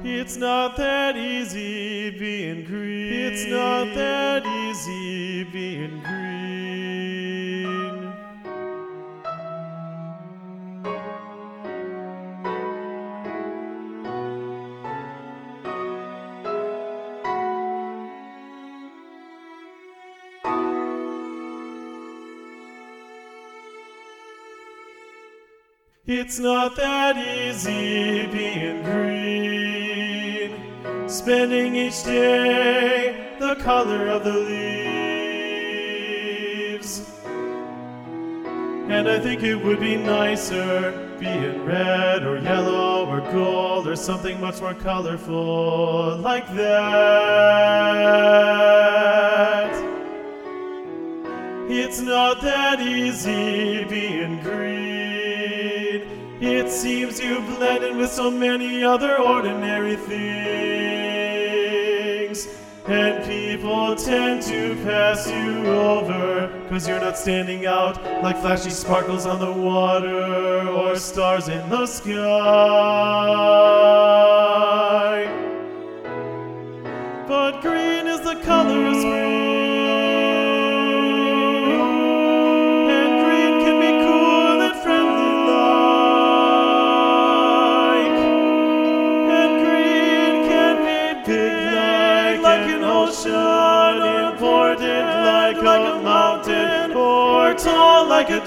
It's not that easy being green. It's not that easy being green. It's not that easy being green, spending each day the color of the leaves. And I think it would be nicer being red or yellow or gold or something much more colorful like that. It's not that easy being green. It seems you blend in with so many other ordinary things, and people tend to pass you over, 'cause you're not standing out like flashy sparkles on the water or stars in the sky. But green is the color of spring. Important like a mountain, or tall like a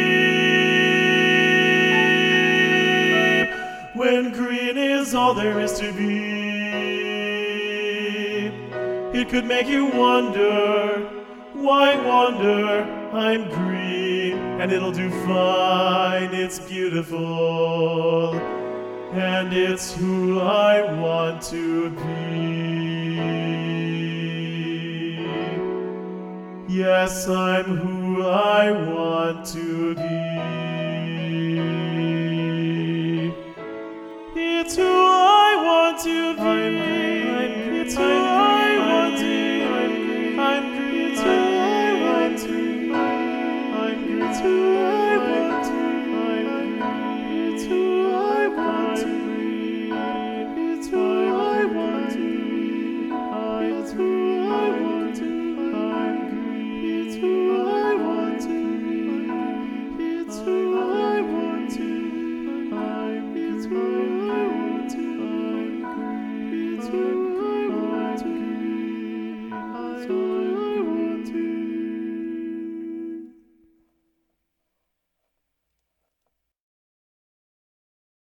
tree. When green is all there is to be, it could make you wonder, why wonder? I'm green, and it'll do fine. It's beautiful, and it's who I want to be. Yes, I'm who I want to be. It's who I want to be. It's who